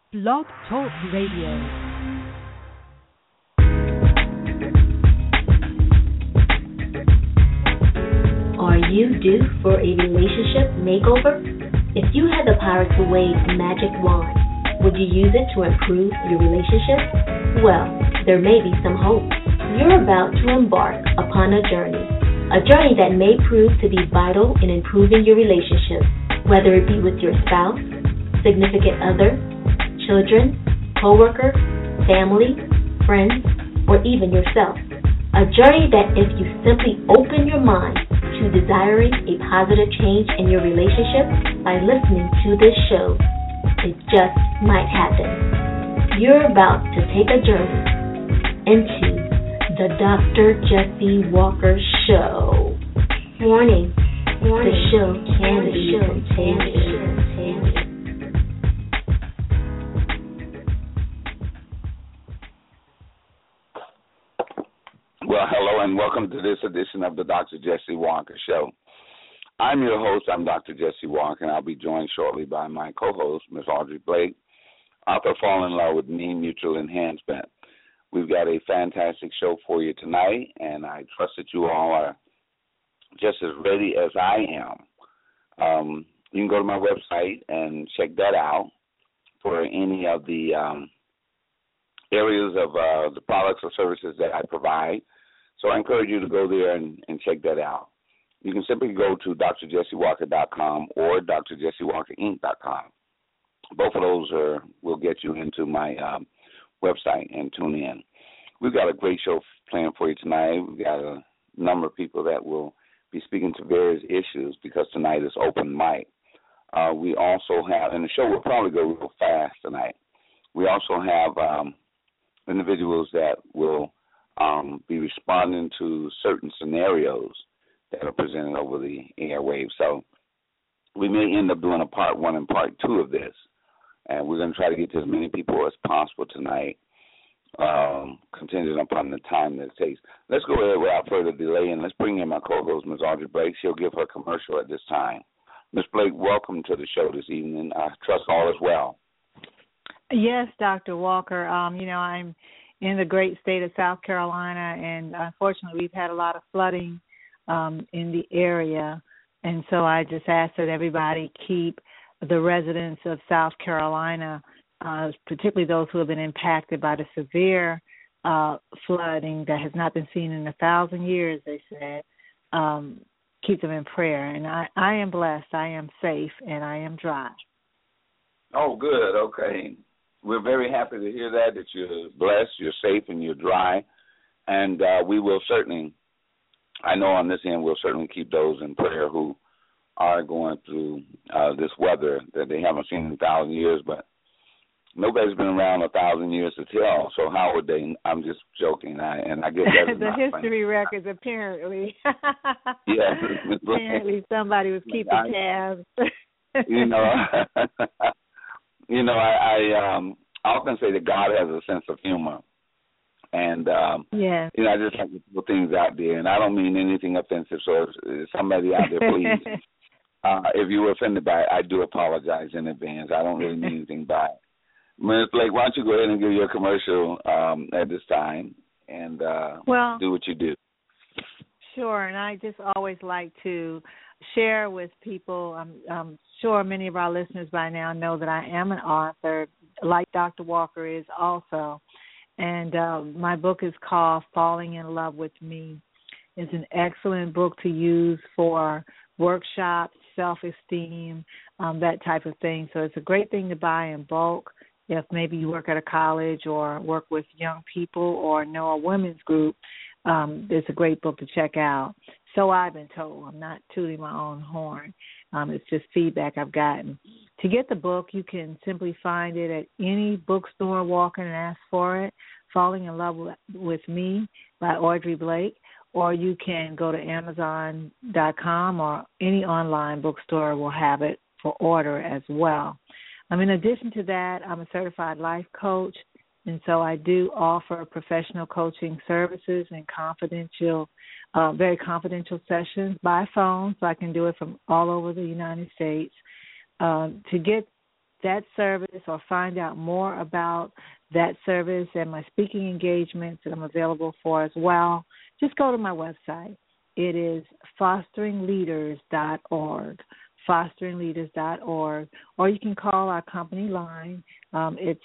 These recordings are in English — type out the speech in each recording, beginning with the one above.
Blog Talk Radio. Are you due for a relationship makeover? If you had the power to wave a magic wand, would you use it to improve your relationship? Well, there may be some hope. You're about to embark upon a journey that may prove to be vital in improving your relationship, whether it be with your spouse, significant other, children, coworker, family, friends, or even yourself. A journey that if you simply open your mind to desiring a positive change in your relationship by listening to this show, it just might happen. You're about to take a journey into the Dr. Jesse Walker Show. Warning, the show can be contagious. Well, hello and welcome to this edition of the Dr. Jesse Walker Show. I'm your host. I'm Dr. Jesse Walker, and I'll be joined shortly by my co-host, Ms. Audrey Blake, author of Fall in Love with Me, Mutual Enhancement. We've got a fantastic show for you tonight, and I trust that you all are just as ready as I am. You can go to my website and check that out for any of the areas of the products or services that I provide. So I encourage you to go there and check that out. You can simply go to drjessewalker.com or drjessewalkerinc.com. Both of those will get you into my website and tune in. We've got a great show planned for you tonight. We've got a number of people that will be speaking to various issues because tonight is open mic. We also have, and the show will probably go real fast tonight. We also have individuals that will be responding to certain scenarios that are presented over the airwaves. So we may end up doing a part one and part two of this, and we're going to try to get to as many people as possible tonight, contingent upon the time that it takes. Let's go ahead without further delay, and let's bring in my co-host, Ms. Audrey Blake. She'll give her commercial at this time. Ms. Blake, welcome to the show this evening. I trust all is well. Yes, Dr. Walker. I'm in the great state of South Carolina, and unfortunately we've had a lot of flooding in the area. And so I just ask that everybody keep the residents of South Carolina, particularly those who have been impacted by the severe flooding that has not been seen in 1,000 years, they said, keep them in prayer. And I am blessed, I am safe, and I am dry. Oh, good. Okay. We're very happy to hear that you're blessed, you're safe, and you're dry. And we will certainly, I know on this end, we'll certainly keep those in prayer who are going through this weather that they haven't seen in 1,000 years. But nobody's been around 1,000 years to tell, so how would they? I'm just joking. I guess that's the history records, apparently. Yes. Apparently somebody was keeping tabs. I often say that God has a sense of humor. And, yes. I just like to put things out there. And I don't mean anything offensive. So if somebody out there, please, if you were offended by it, I do apologize in advance. I don't really mean anything by it. Ms. Blake, why don't you go ahead and give your commercial at this time and do what you do. Sure. And I just always like to share with people. I'm sure many of our listeners by now know that I am an author, like Dr. Walker is also. And my book is called Falling in Love with Me. It's an excellent book to use for workshops, self-esteem, that type of thing. So it's a great thing to buy in bulk if maybe you work at a college or work with young people or know a women's group. It's a great book to check out. So I've been told. I'm not tooting my own horn. It's just feedback I've gotten. To get the book, you can simply find it at any bookstore, walk in and ask for it, Falling in Love with Me by Audrey Blake, or you can go to Amazon.com or any online bookstore will have it for order as well. In addition to that, I'm a certified life coach, and so I do offer professional coaching services and very confidential sessions by phone, so I can do it from all over the United States. To get that service or find out more about that service and my speaking engagements that I'm available for as well, just go to my website. It is fosteringleaders.org, fosteringleaders.org, or you can call our company line. It's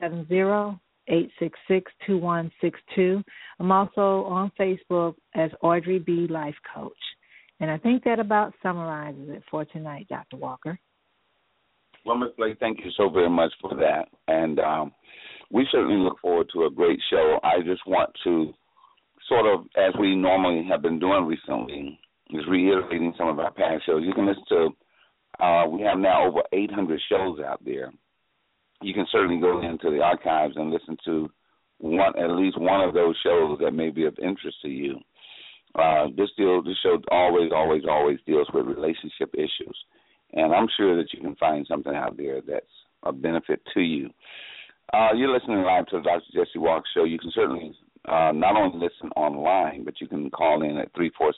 770-866-2162. I'm also on Facebook as Audrey B. Life Coach. And I think that about summarizes it for tonight, Dr. Walker. Well, Ms. Blake, thank you so very much for that. And we certainly look forward to a great show. I just want to sort of, as we normally have been doing recently, is reiterating some of our past shows. You can listen to, we have now over 800 shows out there. You can certainly go into the archives and listen to at least one of those shows that may be of interest to you. This show always deals with relationship issues. And I'm sure that you can find something out there that's a benefit to you. You're listening live to the Dr. Jesse Walker Show. You can certainly not only listen online, but you can call in at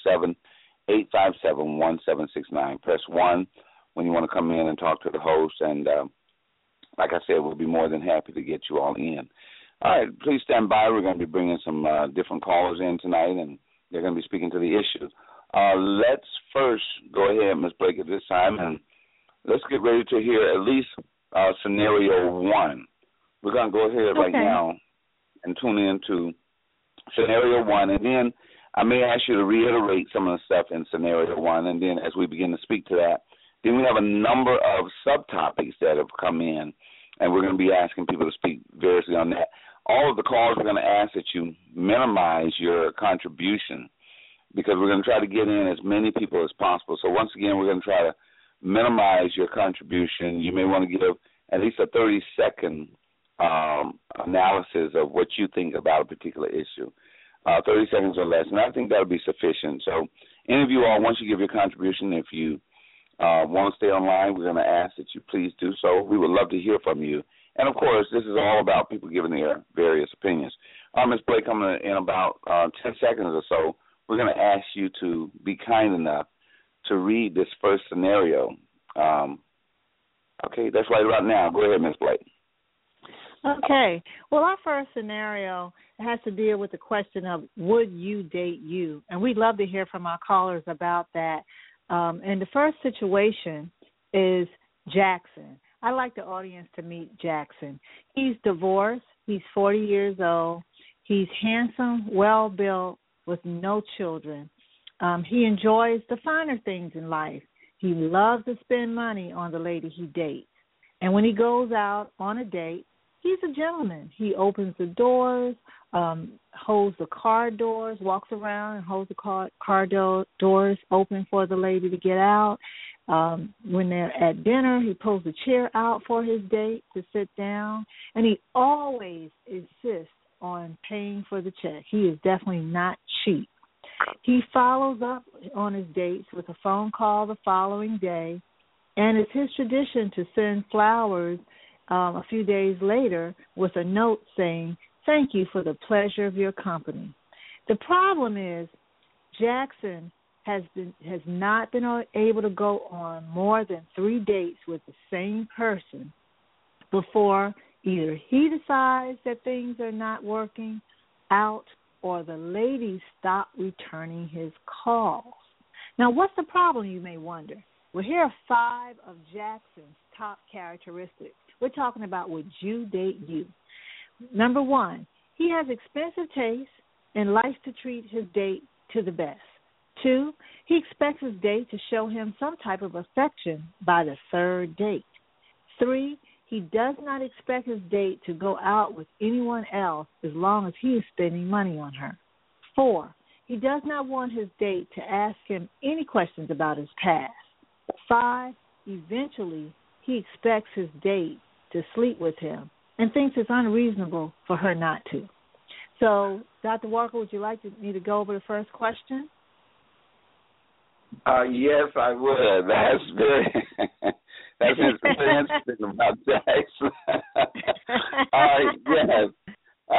347-857-1769. Press 1 when you want to come in and talk to the host. And like I said, we'll be more than happy to get you all in. All right, please stand by. We're going to be bringing some different callers in tonight, and they're going to be speaking to the issue. Let's first go ahead, Ms. Blake, at this time, and let's get ready to hear at least scenario 1. We're going to go ahead right now and tune in to scenario 1, and then I may ask you to reiterate some of the stuff in scenario 1, and then as we begin to speak to that, then we have a number of subtopics that have come in, and we're going to be asking people to speak variously on that. All of the calls, we're going to ask that you minimize your contribution, because we're going to try to get in as many people as possible. So once again, we're going to try to minimize your contribution. You may want to give at least a 30-second analysis of what you think about a particular issue, 30 seconds or less. And I think that will be sufficient. So any of you all, once you give your contribution, if you want to stay online, we're going to ask that you please do so. We would love to hear from you. And, of course, this is all about people giving their various opinions. Ms. Blake, coming in about 10 seconds or so, we're going to ask you to be kind enough to read this first scenario. Okay, that's right about now. Go ahead, Ms. Blake. Okay. Well, our first scenario has to deal with the question of would you date you? And we'd love to hear from our callers about that. And the first situation is Jackson. I'd like the audience to meet Jackson. He's divorced. He's 40 years old. He's handsome, well-built, with no children. He enjoys the finer things in life. He loves to spend money on the lady he dates. And when he goes out on a date, he's a gentleman. He opens the doors, holds the car doors, walks around and holds the car doors open for the lady to get out. When they're at dinner, he pulls a chair out for his date to sit down. And he always insists on paying for the check. He is definitely not cheap. He follows up on his dates with a phone call the following day, and it's his tradition to send flowers a few days later with a note saying, "Thank you for the pleasure of your company." The problem is Jackson has not been able to go on more than 3 dates with the same person before either he decides that things are not working out or the lady stopped returning his calls. Now, what's the problem, you may wonder? Well, here are 5 of Jackson's top characteristics. We're talking about would you date you. Number 1, he has expensive taste and likes to treat his date to the best. 2, he expects his date to show him some type of affection by the 3rd date. 3, he does not expect his date to go out with anyone else as long as he is spending money on her. 4, he does not want his date to ask him any questions about his past. 5, eventually he expects his date to sleep with him and thinks it's unreasonable for her not to. So, Dr. Walker, would you like me to go over the first question? Yes, I would. That's very that's very interesting about Jackson. All right, yes.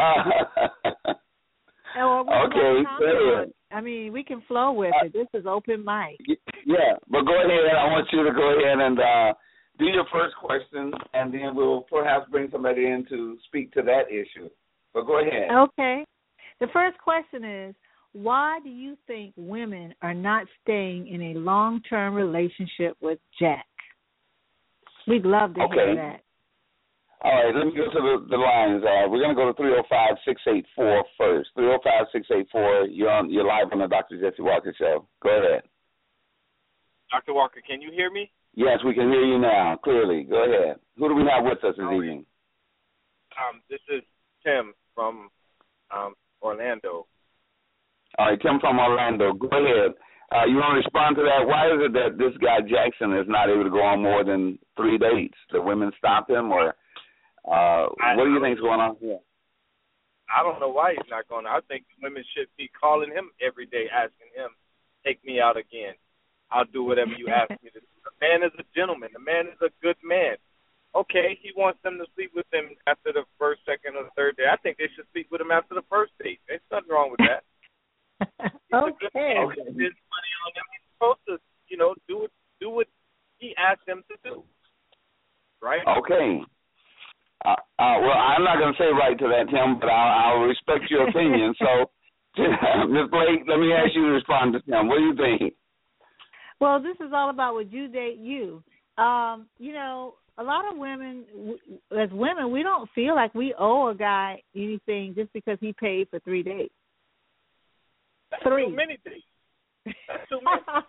Okay, good. I mean, we can flow with it. This is open mic. Yeah, but go ahead. I want you to go ahead and do your first question, and then we'll perhaps bring somebody in to speak to that issue. But go ahead. Okay. The first question is, why do you think women are not staying in a long-term relationship with Jack? We'd love to hear that. All right, let me go to the lines. We're going to go to 305-684 first. 305-684, you're live on the Dr. Jesse Walker Show. Go ahead. Dr. Walker, can you hear me? Yes, we can hear you now, clearly. Go ahead. Who do we have with us this evening? This is Tim from Orlando. All right, Tim from Orlando. Go ahead. You want to respond to that? Why is it that this guy Jackson is not able to go on more than 3 dates? The women stop him, or what do you think is going on here? I don't know why he's not going. I think women should be calling him every day, asking him, "Take me out again. I'll do whatever you ask me to do." The man is a gentleman. The man is a good man. Okay, he wants them to sleep with him after the first, second, or third day. I think they should sleep with him after the first date. There's nothing wrong with that. Okay. If he spends money on them, he's supposed to, do what he asked them to do. Right? Okay. Well, I'm not going to say right to that, Tim, but I'll respect your opinion. So, Ms. Blake, let me ask you to respond to Tim. What do you think? Well, this is all about would you date you. A lot of women, as women, we don't feel like we owe a guy anything just because he paid for 3 dates. That's too many dates. That's too many.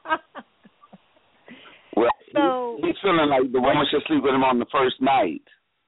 Well, he's feeling like the woman should sleep with him on the first night.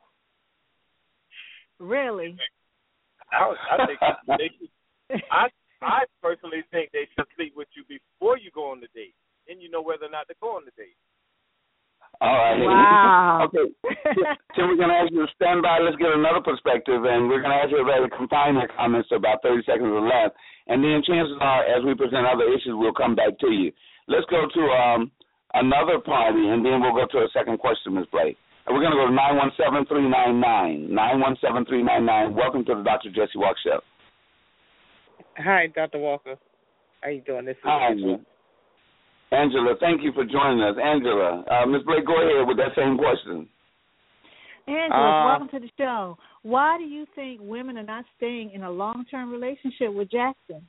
Really? I think they should. I personally think they should sleep with you before you go on the date. Then you know whether or not to go on the date. All right. Wow. Okay. Tim, we're going to ask you to stand by. Let's get another perspective, and we're going to ask you to confine their comments to about 30 seconds or less. And then chances are, as we present other issues, we'll come back to you. Let's go to another party, and then we'll go to a second question, Ms. Blake. And we're going to go to 917-399. 917-399. Welcome to the Dr. Jesse Walker Show. Hi, Dr. Walker. How you doing? This is Hi, Angela, thank you for joining us. Angela, Ms. Blake, go ahead with that same question. Angela, welcome to the show. Why do you think women are not staying in a long-term relationship with Jackson?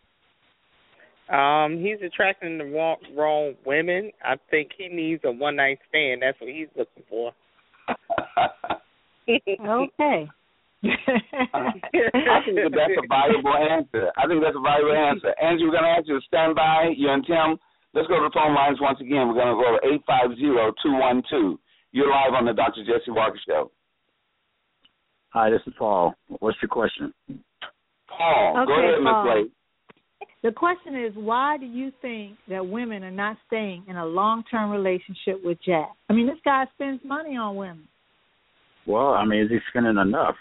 He's attracting the wrong women. I think he needs a one-night stand. That's what he's looking for. Okay. I think that's a valuable answer. Angela, we're going to ask you to stand by. You and Tim, let's go to the phone lines once again. We're going to go to 850-212. You're live on the Dr. Jesse Walker Show. Hi, this is Paul. What's your question? Paul, go ahead, Ms. Blake. The question is, why do you think that women are not staying in a long-term relationship with Jack? I mean, this guy spends money on women. Well, I mean, is he spending enough?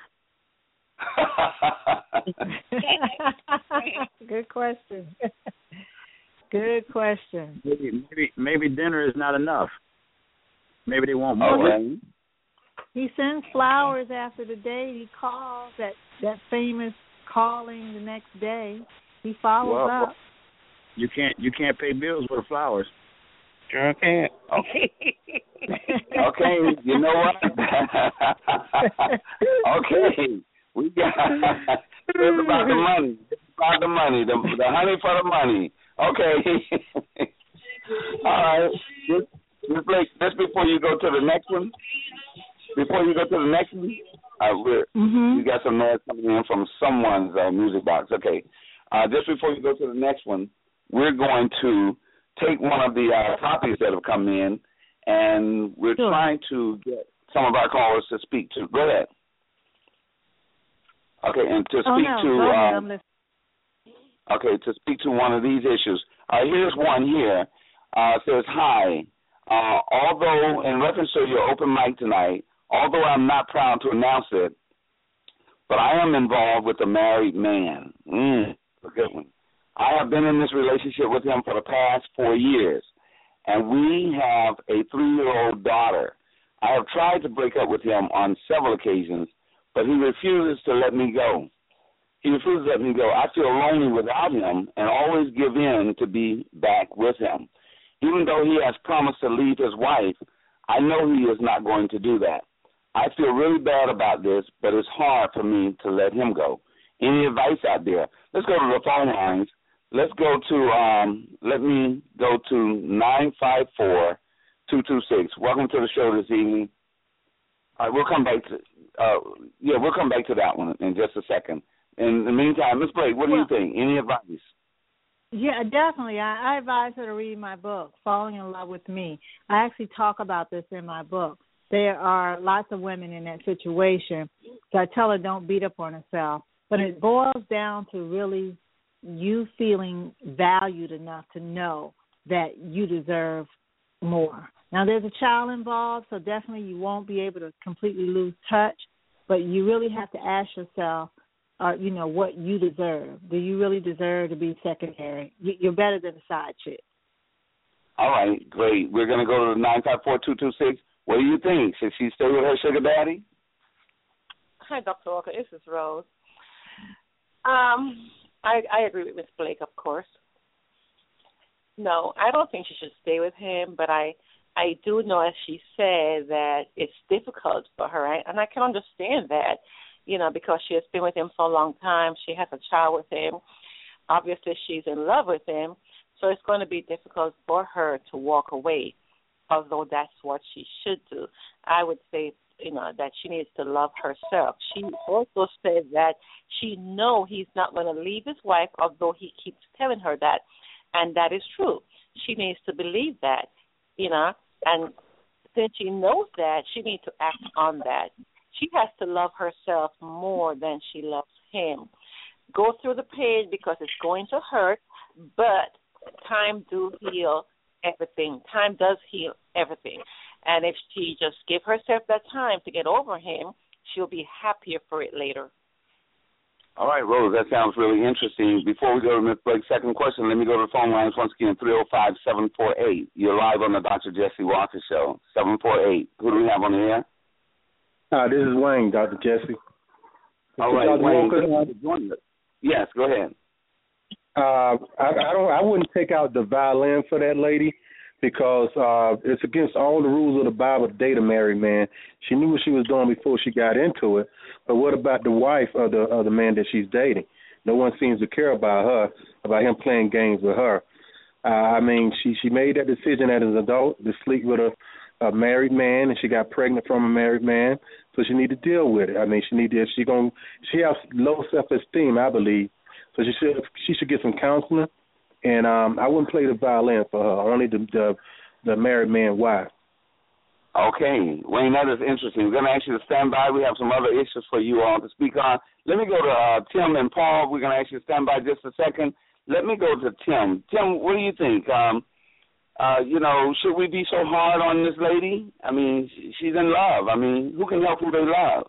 Good question. Good question. Maybe dinner is not enough. Maybe they want more. Okay. He sends flowers after the date. He calls that famous calling the next day. He follows up. Well, you can't pay bills with flowers. Sure can't. Okay. Okay, you know what? Okay. We got it's about the money. It's about the money. The honey for the money. Okay. All right. Ms. Blake, just before you go to the next one, you got some noise coming in from someone's music box. Okay. Just before you go to the next one, we're going to take one of the topics that have come in, and we're trying to get some of our callers to speak to. Go ahead. Okay, and to speak to one of these issues. Here's one here. It says, hi. Although, in reference to your open mic tonight, although I'm not proud to announce it, but I am involved with a married man. A good one. I have been in this relationship with him for the past 4 years, and we have a 3-year-old daughter. I have tried to break up with him on several occasions, but he refuses to let me go. I feel lonely without him and always give in to be back with him. Even though he has promised to leave his wife, I know he is not going to do that. I feel really bad about this, but it's hard for me to let him go. Any advice out there? Let's go to the phone lines. Let's go to, let me go to 954-226. Welcome to the show this evening. All right, we'll come back to, we'll come back to that one in just a second. In the meantime, Ms. Blake, what do you think? Any advice? Yeah, definitely. I advise her to read my book, Falling in Love with Me. I actually talk about this in my book. There are lots of women in that situation, so I tell her don't beat up on herself. But it boils down to really you feeling valued enough to know that you deserve more. Now, there's a child involved, so definitely you won't be able to completely lose touch, but you really have to ask yourself, what you deserve. Do you really deserve to be secondary? You're better than a side chick. All right, great. We're going to go to 954-226. What do you think? Should she stay with her sugar daddy? Hi, Dr. Walker. This is Rose. I agree with Ms. Blake, of course. No, I don't think she should stay with him, but I do know, as she said, that it's difficult for her, and I can understand that, because she has been with him for a long time. She has a child with him. Obviously, she's in love with him, so it's going to be difficult for her to walk away, although that's what she should do. I would say, that she needs to love herself. She also said that she knows he's not going to leave his wife, although he keeps telling her that, and that is true. She needs to believe that, and since she knows that, she needs to act on that. She has to love herself more than she loves him. Go through the pain because it's going to hurt, but time do heal everything. Time does heal everything. And if she just give herself that time to get over him, she'll be happier for it later. All right, Rose, that sounds really interesting. Before we go to Ms. Blake's second question, let me go to the phone lines once again, 305-748. You're live on the Dr. Jesse Walker Show, 748. Who do we have on the air? This is Wayne, Dr. Jesse. All right, Wayne. Yes, go ahead. I wouldn't take out the violin for that lady because it's against all the rules of the Bible to date a married man. She knew what she was doing before she got into it. But what about the wife of the man that she's dating? No one seems to care about her, about him playing games with her. She made that decision as an adult to sleep with a married man, and she got pregnant from a married man, so she need to deal with it. She has low self-esteem, I believe, so she should get some counseling, and I wouldn't play the violin for her, only the married man wife. Okay, Wayne, that is interesting. We're going to ask you to stand by. We have some other issues for you all to speak on. Let me go to Tim and Paul. We're going to ask you to stand by just a second. Let me go to Tim. Tim, what do you think? Should we be so hard on this lady? She's in love. Who can help who they love?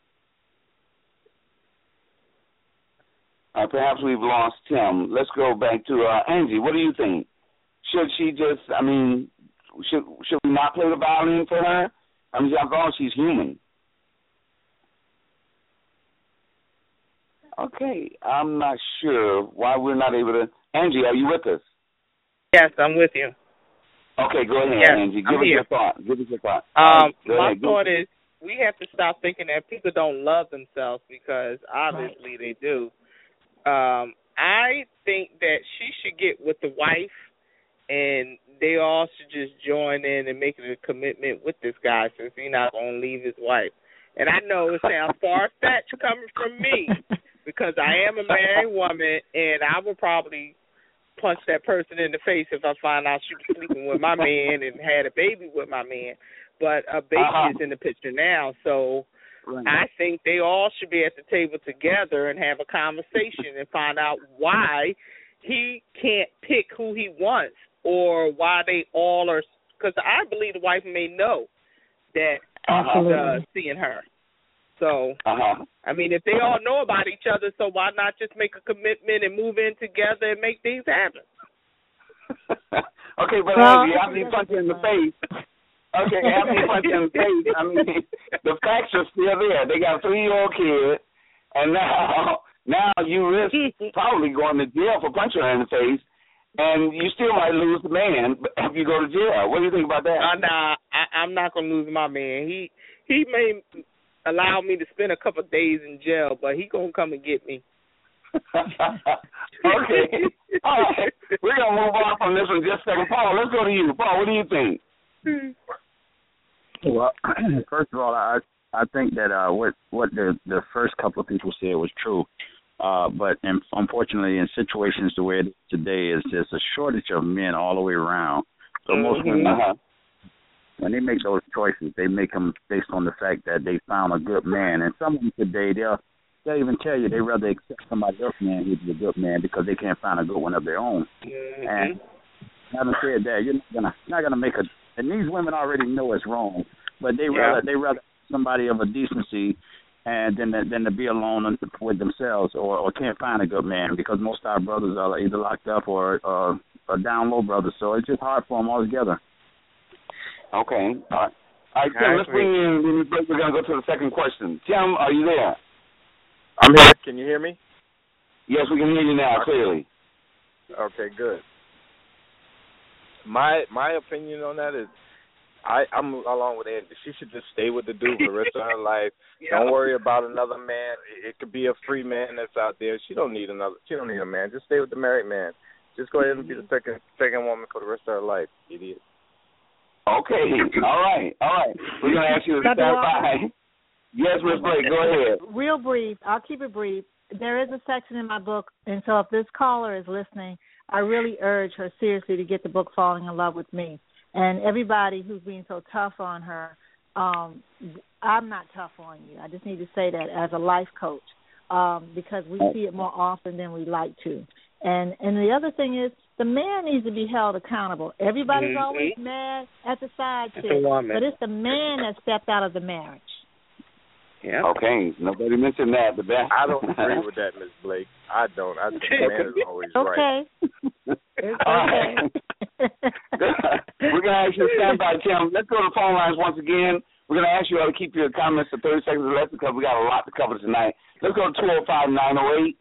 Perhaps we've lost Tim. Let's go back to Angie. What do you think? Should she just, should we not play the violin for her? After all, she's human. Okay, I'm not sure why we're not able to. Angie, are you with us? Yes, I'm with you. Okay, go ahead, yes, Angie. Give us your thought. My thought is we have to stop thinking that people don't love themselves because obviously they do. I think that she should get with the wife and they all should just join in and make it a commitment with this guy since he's not going to leave his wife. And I know it sounds far-fetched coming from me because I am a married woman and I would probably punch that person in the face if I find out she was sleeping with my man and had a baby with my man. But a baby is in the picture now, so I think they all should be at the table together and have a conversation and find out why he can't pick who he wants or why they all are, because I believe the wife may know that he's seeing her. So, if they all know about each other, so why not just make a commitment and move in together and make things happen? Okay, but Angie, after you punch you in the face, the facts are still there. They got a 3-year-old kid, and now you risk probably going to jail for punching her in the face, and you still might lose the man if you go to jail. What do you think about that? I'm not gonna lose my man. He may allow me to spend a couple of days in jail, but he gonna come and get me. Okay. All right. We're gonna move on from this one just a second. Paul, let's go to you. Paul, what do you think? Well, first of all, I think that what the first couple of people said was true. But unfortunately, in situations the way it is today, is there's a shortage of men all the way around. So most women, when they make those choices, they make them based on the fact that they found a good man. And some of them today, they'll even tell you they rather accept somebody else's man who's a good man because they can't find a good one of their own. And having said that, you're not gonna make a. And these women already know it's wrong, but they rather somebody of a decency, and then to be alone with themselves or can't find a good man, because most of our brothers are either locked up or down low brothers. So it's just hard for them altogether. Okay. All right, Tim, let's bring in. We're going to go to the second question. Tim, are you there? I'm here. Can you hear me? Yes, we can hear you now clearly. Okay, good. My opinion on that is, I'm along with Andy. She should just stay with the dude for the rest of her life. Don't worry about another man. It could be a free man that's out there. She don't need a man. Just stay with the married man. Just go ahead and be the second woman for the rest of her life, idiot. Okay. All right. We're gonna ask you to stand by. Yes, Ms. Blake, go ahead. Real brief. I'll keep it brief. There is a section in my book, and so if this caller is listening, I really urge her seriously to get the book Falling in Love with Me. And everybody who's being so tough on her, I'm not tough on you. I just need to say that as a life coach, because we see it more often than we like to. And the other thing is, the man needs to be held accountable. Everybody's always mad at the side chick, but it's the man that stepped out of the marriage. Yeah. Okay. Nobody mentioned that, but that I don't agree with that, Ms. Blake. I don't. I think the man is always right. Okay. We're going to ask you to stand by, Tim. Let's go to the phone lines once again. We're going to ask you all to keep your comments to 30 seconds or less because we got a lot to cover tonight. Let's go to 205-908.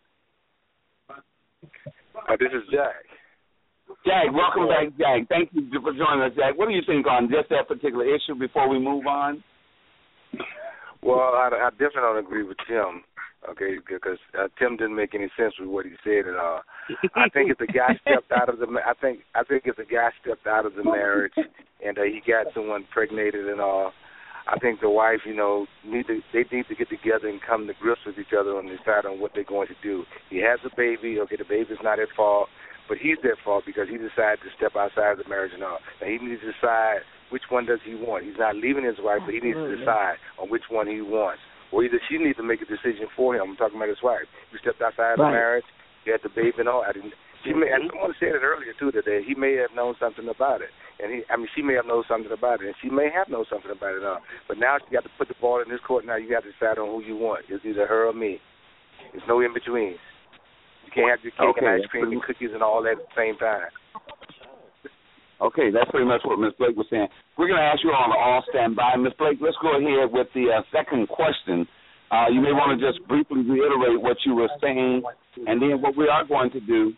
This is Jack. Jack, welcome back, Jack. Thank you for joining us, Jack. What do you think on just that particular issue before we move on? Well, I definitely don't agree with Tim, okay, because Tim didn't make any sense with what he said at all. I think if the guy stepped out of the, I think if the guy stepped out of the marriage and he got someone impregnated and all, I think the wife, they need to get together and come to grips with each other and decide on what they're going to do. He has a baby, okay, the baby's not at fault, but he's at fault because he decided to step outside the marriage and all. Now he needs to decide which one does he want. He's not leaving his wife, but he needs to decide on which one he wants. Or either she needs to make a decision for him. I'm talking about his wife. He stepped outside the marriage, he had the baby and all. Someone said it earlier, too, that he may have known something about it. She may have known something about it, and she may have known something about it all. But now she got to put the ball in this court. Now you got to decide on who you want. It's either her or me. There's no in-between. You can't have your cake and ice cream and cookies and all that at the same time. Okay, that's pretty much what Ms. Blake was saying. We're going to ask you all to all stand by. Ms. Blake, let's go ahead with the second question. You may want to just briefly reiterate what you were saying, and then what we're going to do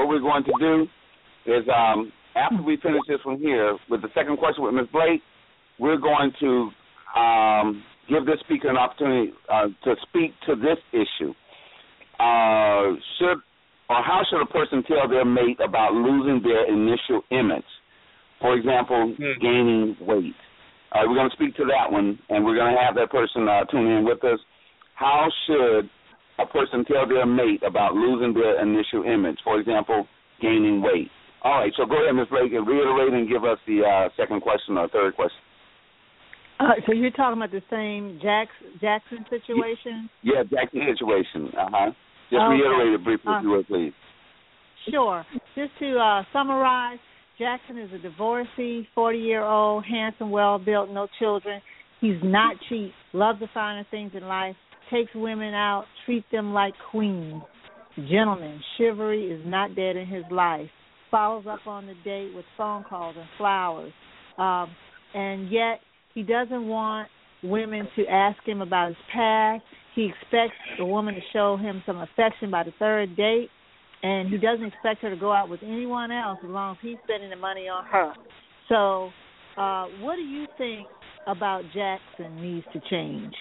is after we finish this one here with the second question with Ms. Blake, we're going to give this speaker an opportunity to speak to this issue. How should a person tell their mate about losing their initial image? For example, gaining weight. We're going to speak to that one, and we're going to have that person tune in with us. How should a person tell their mate about losing their initial image? For example, gaining weight. All right, so go ahead, Ms. Blake, and reiterate and give us the second question or third question. So you're talking about the same Jackson situation? Yeah, Jackson situation. Just reiterate it briefly, if you will, please. Sure. Just to summarize, Jackson is a divorcee, 40-year-old, handsome, well-built, no children. He's not cheap, loves the finer things in life, takes women out, treats them like queens. Gentleman, chivalry is not dead in his life. Follows up on the date with phone calls and flowers. And yet he doesn't want women to ask him about his past. He expects the woman to show him some affection by the third date. And he doesn't expect her to go out with anyone else as long as he's spending the money on her. So what do you think about Jackson needs to change?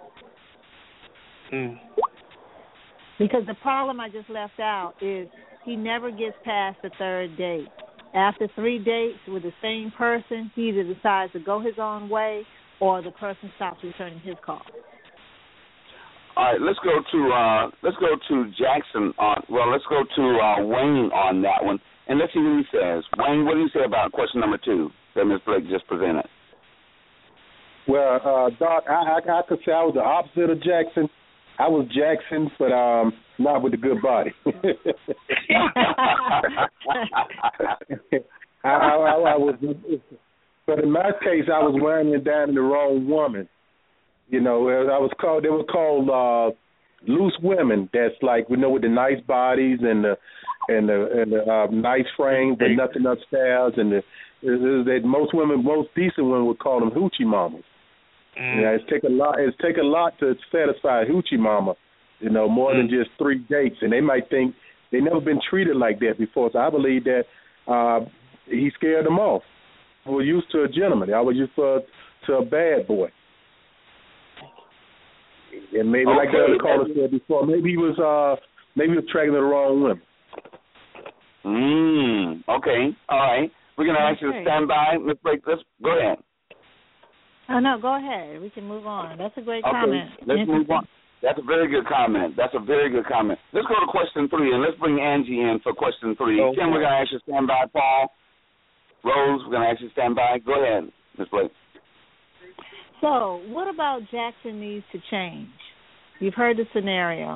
Because the problem I just left out is he never gets past the third date. After 3 dates with the same person, he either decides to go his own way or the person stops returning his calls. All right, let's go to Jackson. Let's go to Wayne on that one, and let's see what he says. Wayne, what do you say about question number 2 that Ms. Blake just presented? Well, Doc, I could say I was the opposite of Jackson. I was Jackson, but not with the good body. I was, but in my case, I was wearing it down in the wrong woman. You know, they were called loose women. That's like, with the nice bodies and the nice frames and nothing upstairs, and most decent women would call them hoochie mamas. Yeah, it's take a lot to satisfy a hoochie mama, more than just 3 dates, and they might think they never been treated like that before. So I believe that he scared them off. We're used to a gentleman. I was used to a bad boy, and maybe like the other caller said before, maybe he was attracting the wrong women. Okay. All right. We're gonna ask you to stand by, Ms. Blake. Let's go ahead. Oh, no, go ahead. We can move on. That's a great comment. Let's move on. That's a very good comment. Let's go to question 3, and let's bring Angie in for question 3. Okay. Tim, we're going to ask you to stand by. Paul, Rose, we're going to ask you to stand by. Go ahead, Ms. Blake. So, what about Jackson needs to change? You've heard the scenario.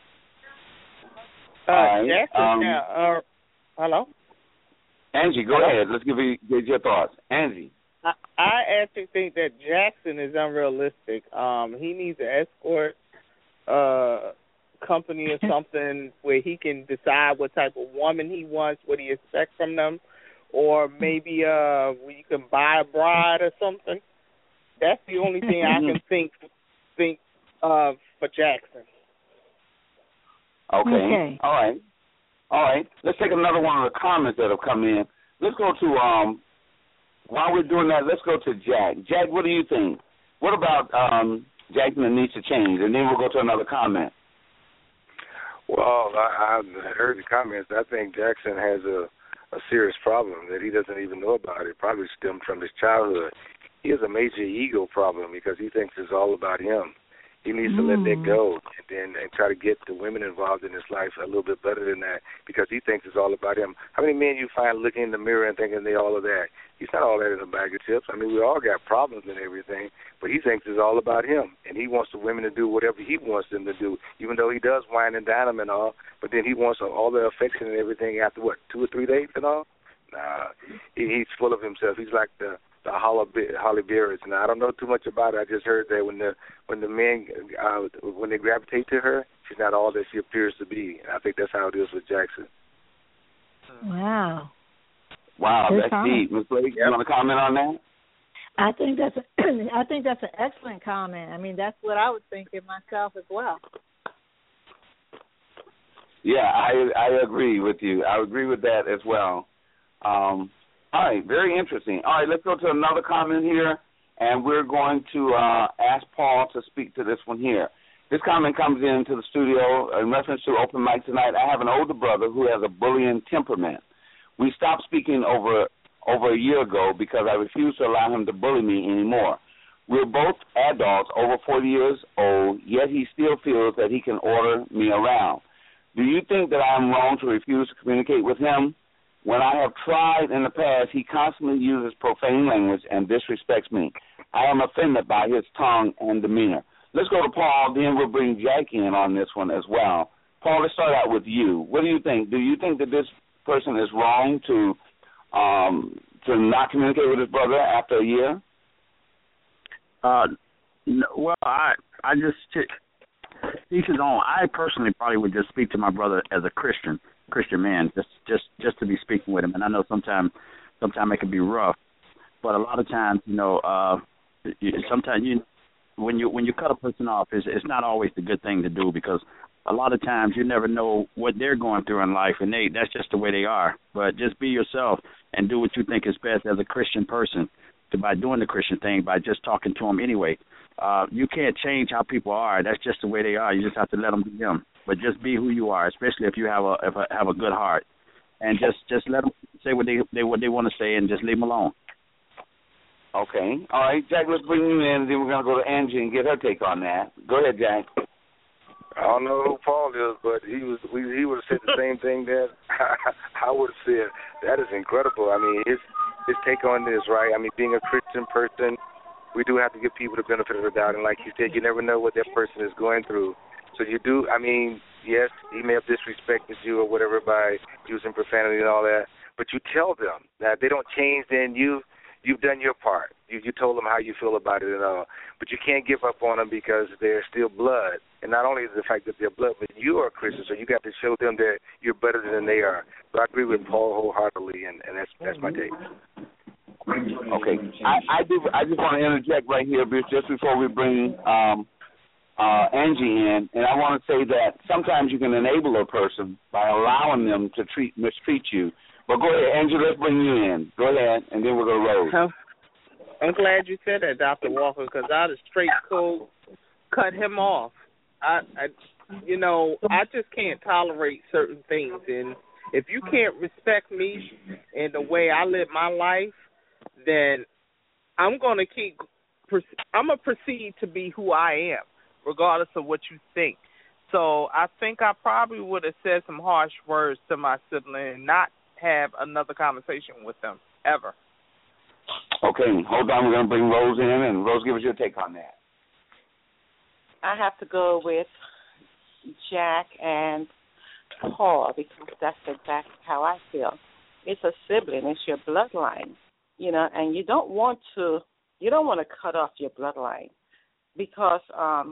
Jackson, hello? Angie, go ahead. Let's give your thoughts. Angie. I actually think that Jackson is unrealistic. He needs an escort company or something where he can decide what type of woman he wants, what he expects from them, or maybe where you can buy a bride or something. That's the only thing I can think of for Jackson. Okay. All right. Let's take another one of the comments that have come in. Let's go to while we're doing that, let's go to Jack. Jack, what do you think? What about Jackson that needs to change? And then we'll go to another comment. Well, I heard the comments. I think Jackson has a serious problem that he doesn't even know about. It probably stemmed from his childhood. He has a major ego problem because he thinks it's all about him. He needs to let that go and try to get the women involved in his life a little bit better than that because he thinks it's all about him. How many men you find looking in the mirror and thinking they all of that? He's not all that in a bag of chips. I mean, we all got problems and everything, but he thinks it's all about him, and he wants the women to do whatever he wants them to do, even though he does wine and dine them and all, but then he wants all the affection and everything after, 2 or 3 dates and all? Nah, he's full of himself. He's like the Holly Berry. Now I don't know too much about it. I just heard that when the men when they gravitate to her, she's not all that she appears to be. And I think that's how it is with Jackson. Wow, that's deep. Ms. Blake, you want to comment on that? I think that's an excellent comment. I mean, that's what I was thinking myself as well. Yeah, I agree with you. I agree with that as well. All right, very interesting. All right, let's go to another comment here, and we're going to ask Paul to speak to this one here. This comment comes into the studio in reference to open mic tonight. I have an older brother who has a bullying temperament. We stopped speaking over a year ago because I refused to allow him to bully me anymore. We're both adults, over 40 years old, yet he still feels that he can order me around. Do you think that I am wrong to refuse to communicate with him? When I have tried in the past, he constantly uses profane language and disrespects me. I am offended by his tongue and demeanor. Let's go to Paul, then we'll bring Jack in on this one as well. Paul, let's start out with you. What do you think? Do you think that this person is wrong to not communicate with his brother after a year? No, well, I just each his own. I personally probably would just speak to my brother as a Christian man, just to be speaking with him. And I know sometimes it can be rough, but a lot of times, sometimes when you cut a person off, it's not always the good thing to do because a lot of times you never know what they're going through in life, and that's just the way they are. But just be yourself and do what you think is best as a Christian person. by doing the Christian thing, by just talking to them anyway. You can't change how people are. That's just the way they are. You just have to let them be them. But just be who you are, especially if you have a good heart, and just let them say what they want to say, and just leave them alone. Okay. All right, Jack, let's bring you in, and then we're going to go to Angie and get her take on that. Go ahead, Jack. I don't know who Paul is, but he would have said the same thing that I would have said. That is incredible. I mean, his take on this, right? I mean, being a Christian person, we do have to give people the benefit of the doubt. And like you said, you never know what that person is going through. So you do, I mean, yes, he may have disrespected you or whatever by using profanity and all that, but you tell them that if they don't change, then you've done your part. You told them how you feel about it and all. But you can't give up on them because they're still blood. And not only is the fact that they're blood, but you are a Christian, so you got to show them that you're better than they are. So I agree with Paul wholeheartedly, and that's my take. Okay. I just want to interject right here just before we bring Angie in, and I want to say that sometimes you can enable a person by allowing them to mistreat you. But go ahead, Angie, let's bring you in. Go ahead, and then we'll go to Rose. I'm glad you said that, Dr. Walker, because I'd have straight cold cut him off. I just can't tolerate certain things, and if you can't respect me and the way I live my life, then I'm gonna proceed to be who I am, regardless of what you think. So I think I probably would have said some harsh words to my sibling and not have another conversation with them ever. Okay, hold on. We're going to bring Rose in, and Rose, give us your take on that. I have to go with Jack and Paul because that's exactly how I feel. It's a sibling. It's your bloodline, and you don't want to cut off your bloodline because,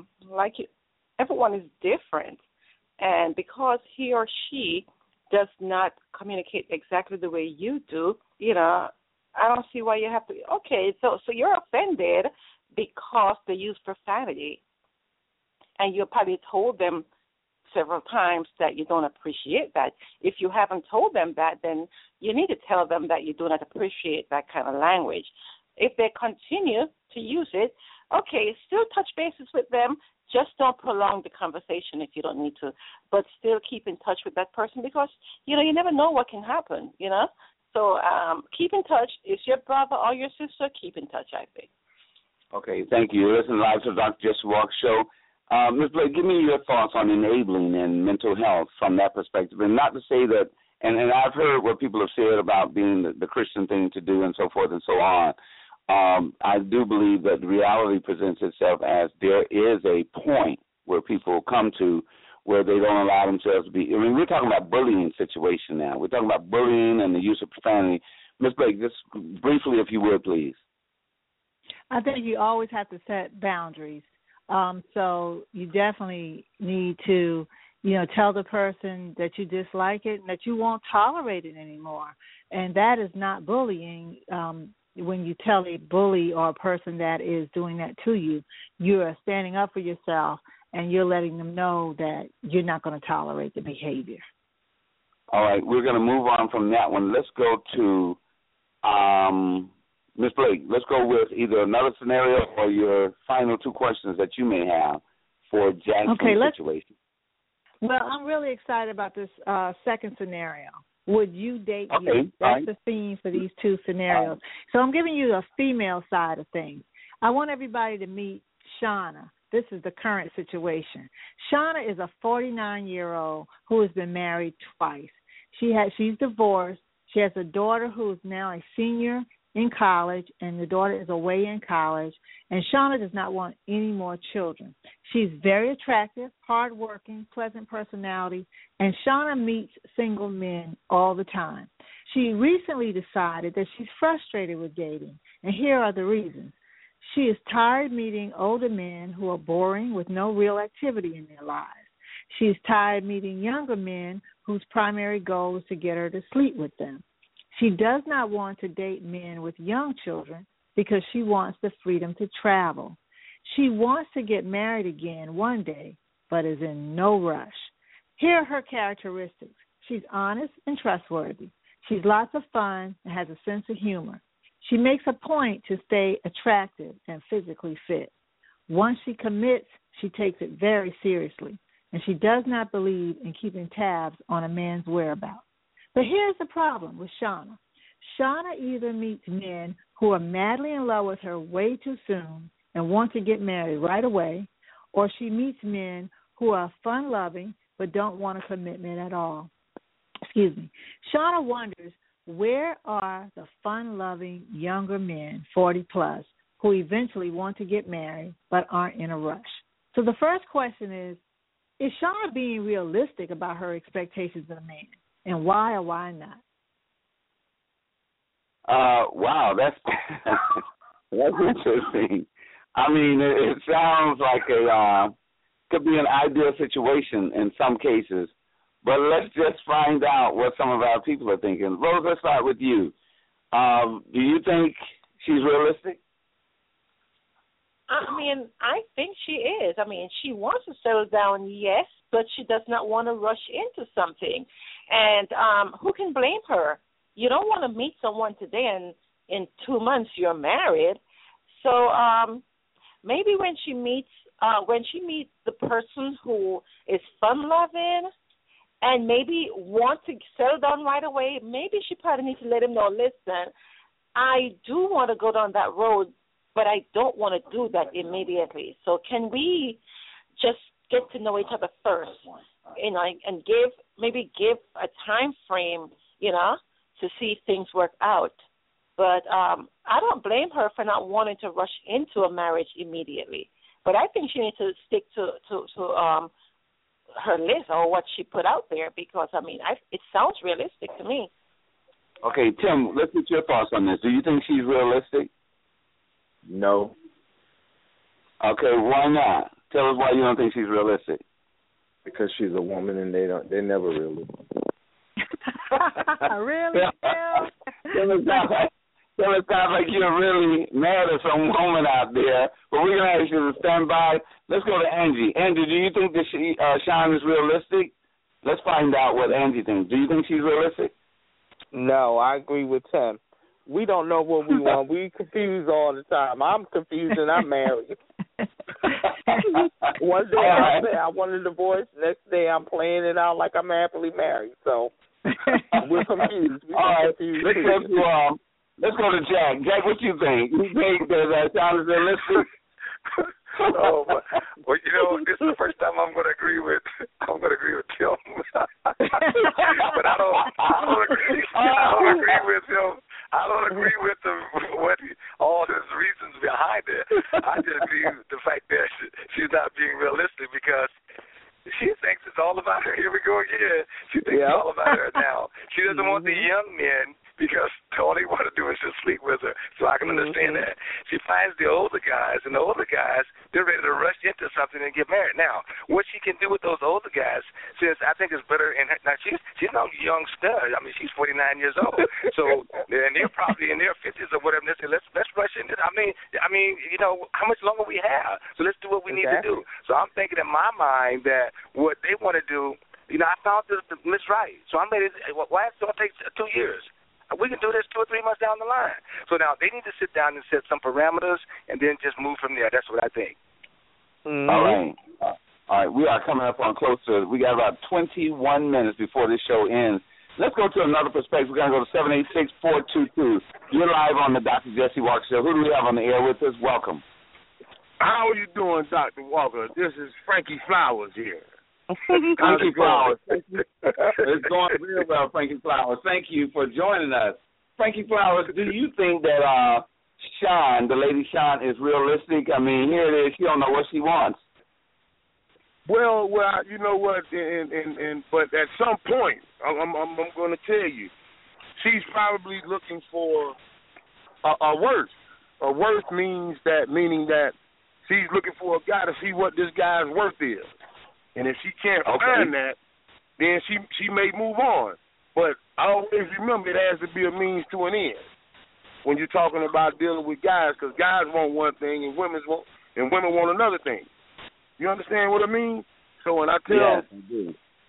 everyone is different, and because he or she does not communicate exactly the way you do, I don't see why you have to. Okay, so you're offended because they use profanity, and you probably told them several times that you don't appreciate that. If you haven't told them that, then you need to tell them that you do not appreciate that kind of language. If they continue to use it, okay, still touch bases with them. Just don't prolong the conversation if you don't need to, but still keep in touch with that person because, you never know what can happen, So keep in touch. If your brother or your sister, keep in touch, I think. Okay, thank you. Listen live to Dr. Jesse Walker Show. Ms. Blake, give me your thoughts on enabling and mental health from that perspective. And not to say that, and I've heard what people have said about being the Christian thing to do and so forth and so on. I do believe that the reality presents itself as there is a point where people come to where they don't allow themselves to be. I mean, we're talking about bullying situation now. We're talking about bullying and the use of profanity. Ms. Blake, just briefly, if you would, please. I think you always have to set boundaries. So you definitely need to, tell the person that you dislike it and that you won't tolerate it anymore. And that is not bullying. When you tell a bully or a person that is doing that to you, you are standing up for yourself and you're letting them know that you're not going to tolerate the behavior. All right, we're going to move on from that one. Let's go to Ms. Blake. Let's go with either another scenario or your final two questions that you may have for Jack's situation. Well, I'm really excited about this second scenario. Would you date you? That's right. The theme for these two scenarios. So I'm giving you a female side of things. I want everybody to meet Shauna. This is the current situation. Shauna is a 49-year-old who has been married twice. She's divorced. She has a daughter who is now a senior in college, and the daughter is away in college. And Shauna does not want any more children. She's very attractive, hardworking, pleasant personality, and Shauna meets single men all the time. She recently decided that she's frustrated with dating, and here are the reasons. She is tired meeting older men who are boring with no real activity in their lives. She is tired meeting younger men whose primary goal is to get her to sleep with them. She does not want to date men with young children because she wants the freedom to travel. She wants to get married again one day, but is in no rush. Here are her characteristics. She's honest and trustworthy. She's lots of fun and has a sense of humor. She makes a point to stay attractive and physically fit. Once she commits, she takes it very seriously, and she does not believe in keeping tabs on a man's whereabouts. But here's the problem with Shauna. Shauna either meets men who are madly in love with her way too soon and want to get married right away, or she meets men who are fun-loving but don't want a commitment at all. Shauna wonders, where are the fun-loving younger men, 40-plus, who eventually want to get married but aren't in a rush? So the first question is Shauna being realistic about her expectations of a man, and why or why not? Wow, that's interesting. I mean, it sounds like could be an ideal situation in some cases, but let's just find out what some of our people are thinking. Rose, let's start with you. Do you think she's realistic? I mean, I think she is. I mean, she wants to settle down, yes, but she does not want to rush into something. And who can blame her? You don't want to meet someone today and in 2 months you're married. So maybe when she meets the person who is fun-loving and maybe wants to settle down right away, maybe she probably needs to let him know, listen, I do want to go down that road, but I don't want to do that immediately. So can we just get to know each other first, you know, and give a time frame, you know, to see if things work out. But I don't blame her for not wanting to rush into a marriage immediately. But I think she needs to stick to her list or what she put out there because, I mean, it sounds realistic to me. Okay, Tim, let's get your thoughts on this. Do you think she's realistic? No. Okay, why not? Tell us why you don't think she's realistic. Because she's a woman and they're never realistic. Really? It sounds like you're really mad at some woman out there, but we're going to ask you to stand by. Let's go to Angie. Angie, do you think that Shawn is realistic? Let's find out what Angie thinks. Do you think she's realistic? No, I agree with Tim. We don't know what we want. We confused all the time. I'm confused and I'm married. One day I say I want a divorce. Next day I'm playing it out like I'm happily married. So we're confused. All right, let's go to Jack. Jack, what you think? You think that Shawn is realistic? Well, you know, this is the first time I'm going to agree with Tim. But I don't agree with him. I don't agree with all his reasons behind it. I just agree with the fact that she's not being realistic because she thinks it's all about her. Here we go again. She thinks it's all about her now. She doesn't want the young men because all they want to do is just sleep with her. So I can understand that. She finds the older guys, and the older guys, they're ready to rush into something and get married. Now, what she can do with those older guys, since I think it's better in her, now she's no young stud. I mean, she's 49 years old. So, and they're probably in their 50s or whatever. They say, let's rush into it. I mean, you know, how much longer we have? So let's do what we need to do. So I'm thinking in my mind that what they want to do, you know, I found this Miss Right. So I'm ready. Why it's going to take 2 years? We can do this 2 or 3 months down the line. So now they need to sit down and set some parameters and then just move from there. That's what I think. Mm-hmm. All right. We are coming up on close to, we got about 21 minutes before this show ends. Let's go to another perspective. We're going to go to 786-422. You're live on the Dr. Jesse Walker Show. Who do we have on the air with us? Welcome. How are you doing, Dr. Walker? This is Frankie Flowers here. Frankie Flowers. It's going real well, Frankie Flowers. Thank you for joining us. Frankie Flowers, do you think that Shawn, the lady Shawn, is realistic? I mean, here it is. She don't know what she wants. Well, you know what? But at some point, I'm going to tell you, she's probably looking for a worth. A worth meaning that she's looking for a guy to see what this guy's worth is. And if she can't find that, then she may move on. But I always remember it has to be a means to an end when you're talking about dealing with guys, because guys want one thing and women want another thing. You understand what I mean? So when I tell,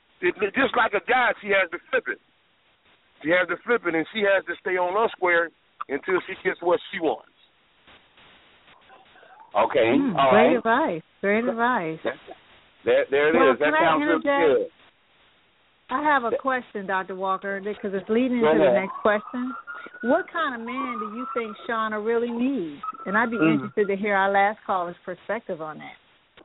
just like a guy, she has to flip it. She has to flip it, and she has to stay on her square until she gets what she wants. Okay. All great right. advice. Great advice. There it is. That sounds real good. I have a question, Dr. Walker, because it's leading into the next question. What kind of man do you think Shauna really needs? And I'd be interested to hear our last caller's perspective on that.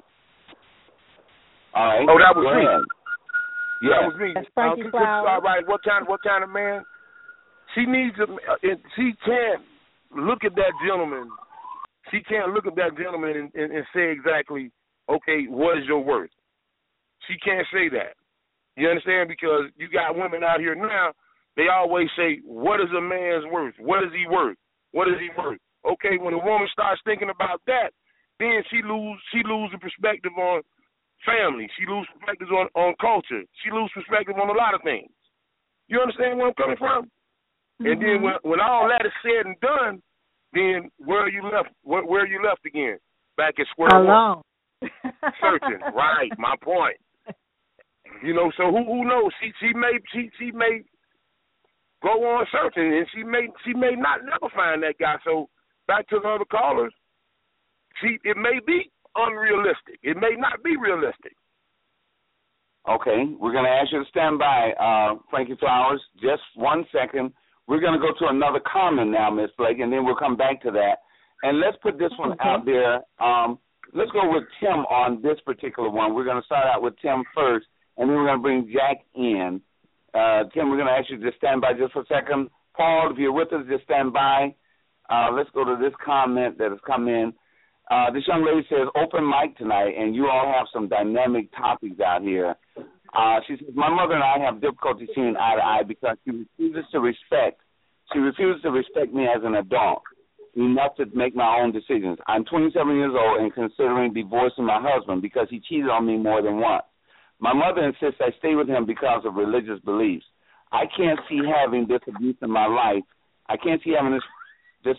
All right. Oh, that was me. Yeah. That was me. That's Frankie Flowers. All right. What kind of man? She needs she can't look at that gentleman. She can't look at that gentleman and say exactly, okay, what is your worth? She can't say that. You understand? Because you got women out here now, they always say, what is a man's worth? What is he worth? What is he worth? Okay, when a woman starts thinking about that, then she lose the perspective on family. She lose perspective on culture. She lose perspective on a lot of things. You understand where I'm coming from? Mm-hmm. And then when all that is said and done, then where are you left? Where are you left again? Back at square one. Searching. Right, my point. You know, so who knows? She may go on searching, and she may not never find that guy. So back to the other callers, it may be unrealistic. It may not be realistic. Okay, we're going to ask you to stand by, Frankie Flowers. Just 1 second. We're going to go to another comment now, Miss Blake, and then we'll come back to that. And let's put this one out there. Let's go with Tim on this particular one. We're going to start out with Tim first, and then we're going to bring Jack in. Tim, we're going to ask you to stand by just for a second. Paul, if you're with us, just stand by. Let's go to this comment that has come in. This young lady says, open mic tonight, and you all have some dynamic topics out here. She says, my mother and I have difficulty seeing eye to eye because she refuses to respect me as an adult enough to make my own decisions. I'm 27 years old and considering divorcing my husband because he cheated on me more than once. My mother insists I stay with him because of religious beliefs. I can't see having this abuse in my life. I can't see having this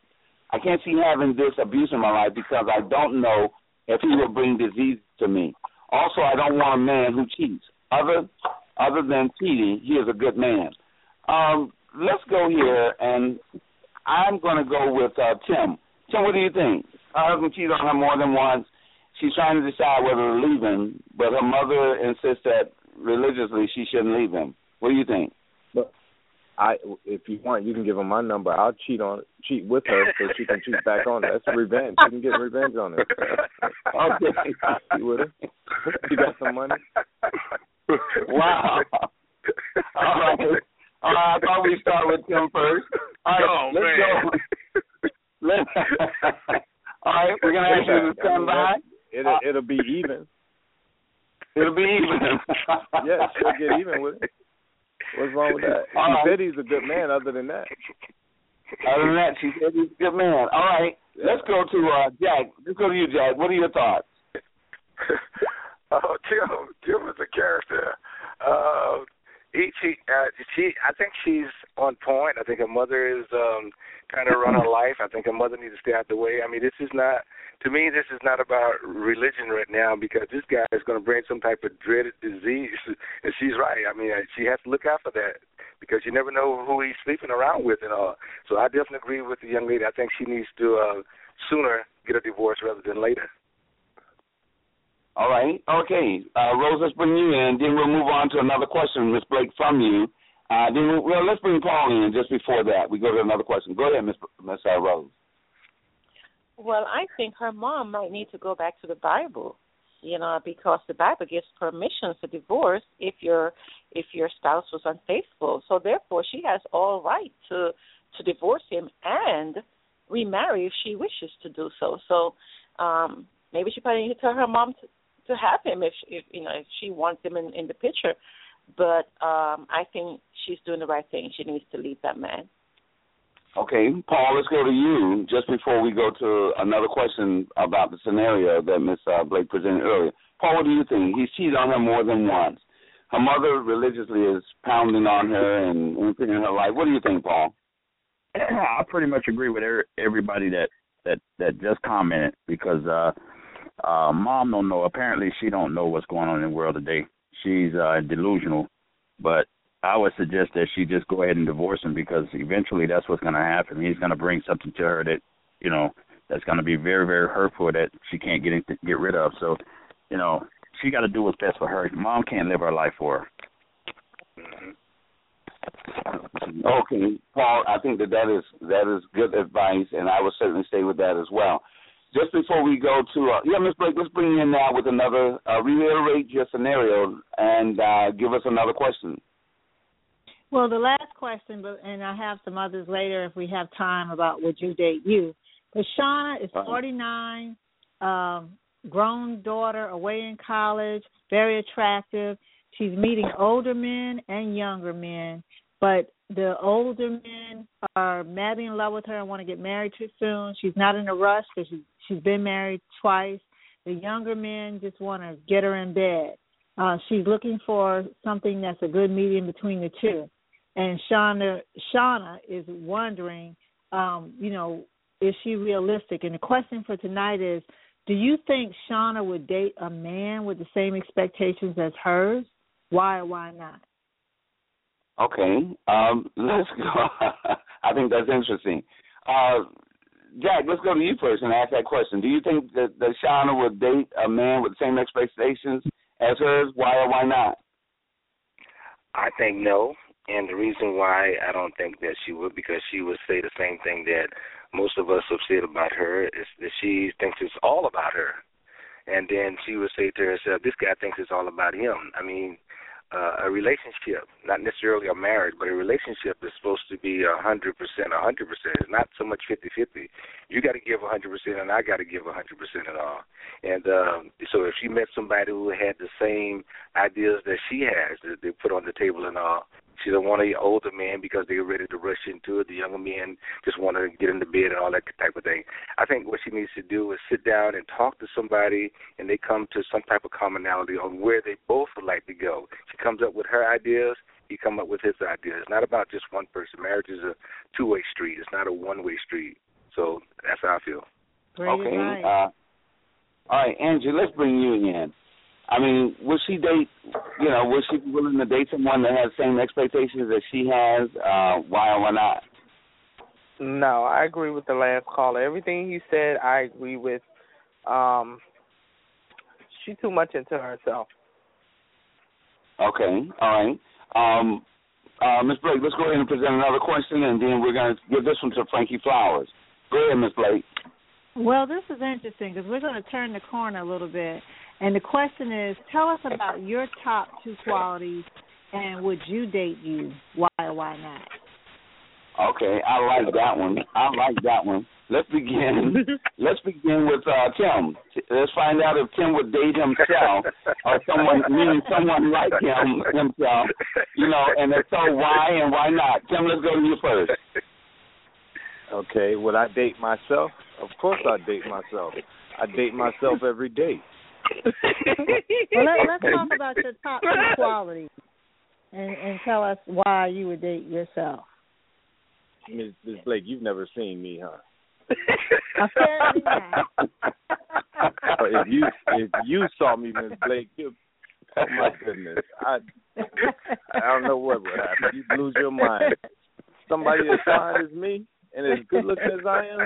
abuse in my life because I don't know if he will bring disease to me. Also, I don't want a man who cheats. Other than cheating, he is a good man. Let's go here, and I'm going to go with Tim. Tim, what do you think? Her husband cheated on her more than once. She's trying to decide whether to leave him, but her mother insists that religiously she shouldn't leave him. What do you think? If you want, you can give her my number. I'll cheat with her so she can cheat back on her. That's revenge. You can get revenge on her. Okay. Cheat with her. You got some money? Wow. All right. I thought we'd start with Tim first. All right, let's go. All right, we're going to ask you to stand by. It'll be even. It'll be even. Yeah, she'll get even with it. What's wrong with that? She said he's a good man. Other than that, she said he's a good man. All right, let's go to Jack. Let's go to you, Jack. What are your thoughts? Tim is a character. I think she's on point. I think her mother is kind of run her life. I think her mother needs to stay out the way. I mean, this is not about religion right now because this guy is going to bring some type of dreaded disease. And she's right. I mean, she has to look out for that because you never know who he's sleeping around with and all. So I definitely agree with the young lady. I think she needs to sooner get a divorce rather than later. All right. Okay. Rose, let's bring you in. Then we'll move on to another question, Ms. Blake, from you. Let's bring Paul in just before that. We go to another question. Go ahead, Ms. Rose. Well, I think her mom might need to go back to the Bible, because the Bible gives permission for divorce if your spouse was unfaithful. So therefore, she has all right to divorce him and remarry if she wishes to do so. So maybe she probably needs to tell her mom to have him if she wants him in the picture. But I think she's doing the right thing. She needs to leave that man. Okay, Paul, let's go to you just before we go to another question about the scenario that Ms. Blake presented earlier. Paul, what do you think? He's cheated on her more than once. Her mother religiously is pounding on her and anything in her life. What do you think, Paul? I pretty much agree with everybody that just commented because mom don't know. Apparently, she don't know what's going on in the world today. She's delusional, but I would suggest that she just go ahead and divorce him, because eventually that's what's going to happen. He's going to bring something to her that, you know, that's going to be very, very hurtful that she can't get rid of. So, you know, she got to do what's best for her. Mom can't live her life for her. Okay, Paul, I think that is good advice, and I will certainly stay with that as well. Just before we go to, Ms. Blake, let's bring you in now with another, reiterate your scenario and give us another question. Well, the last question, and I have some others later if we have time, about would you date you. But Shauna is 49, grown daughter, away in college, very attractive. She's meeting older men and younger men, but the older men are madly in love with her and want to get married too soon. She's not in a rush because she's been married twice. The younger men just want to get her in bed. She's looking for something that's a good medium between the two. And Shauna is wondering, is she realistic? And the question for tonight is, do you think Shauna would date a man with the same expectations as hers? Why or why not? Okay, let's go. I think that's interesting. Jack, let's go to you first and ask that question. Do you think that Shauna would date a man with the same expectations as hers? Why or why not? I think no. And the reason why I don't think that she would, because she would say the same thing that most of us have said about her, is that she thinks it's all about her. And then she would say to herself, this guy thinks it's all about him. I mean, a relationship, not necessarily a marriage, but a relationship is supposed to be 100%, 100%. It's not so much 50-50. You got to give 100% and I got to give 100% and all. And so if she met somebody who had the same ideas that she has, that they put on the table and all, she don't want the older men because they're ready to rush into it. The younger men just want to get into bed and all that type of thing. I think what she needs to do is sit down and talk to somebody, and they come to some type of commonality on where they both would like to go. She comes up with her ideas, he come up with his ideas. It's not about just one person. Marriage is a two-way street. It's not a one-way street. So that's how I feel. Great okay. Advice. All right, Angie, let's bring you in. I mean, would she be willing to date someone that has the same expectations that she has? Why or why not? No, I agree with the last caller. Everything he said, I agree with. She's too much into herself. Okay, all right. Ms. Blake, let's go ahead and present another question, and then we're going to give this one to Frankie Flowers. Go ahead, Ms. Blake. Well, this is interesting because we're going to turn the corner a little bit. And the question is, tell us about your top two qualities, and would you date you? Why or why not? Okay, I like that one. Let's begin. Let's begin with Tim. Let's find out if Tim would date himself or someone like himself. And if so, why and why not? Tim, let's go to you first. Okay, would I date myself? Of course I date myself. I date myself every day. Well, let's talk about your top two qualities and tell us why you would date yourself. Ms. Blake, you've never seen me, huh? Apparently not. If you saw me, Ms. Blake, oh my goodness, I don't know what would happen. You'd lose your mind. Somebody as fine as me and as good looking as I am.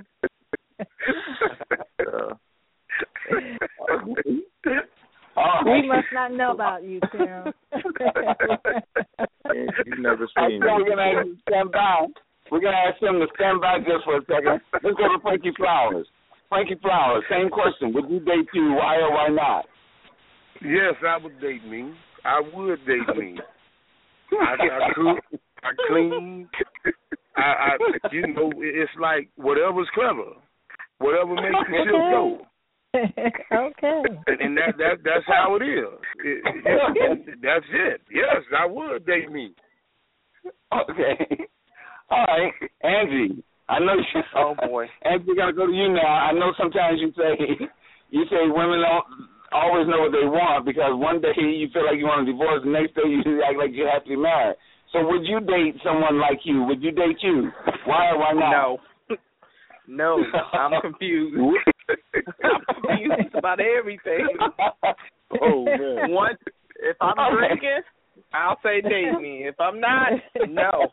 We must not know about you, Tim. You've never seen me. We're going to stand by. We're going to ask him to stand by just for a second. Let's go to Frankie Flowers. Frankie Flowers, same question. Would you date you? Why or why not? Yes, I would date me. I would date me. I cook. I clean. It's like whatever's clever. Whatever makes the ship go. Okay. And that's how it is. That's it. Yes, I would date me. Okay. All right, Angie. I know. Oh boy. Angie, we gotta go to you now. I know sometimes you say women don't always know what they want because one day you feel like you want a divorce, the next day you act like you're happily married. So would you date someone like you? Would you date you? Why or why not? No, I'm confused. I'm confused about everything. Oh man. If I'm drinking, I'll say date me. If I'm not, no.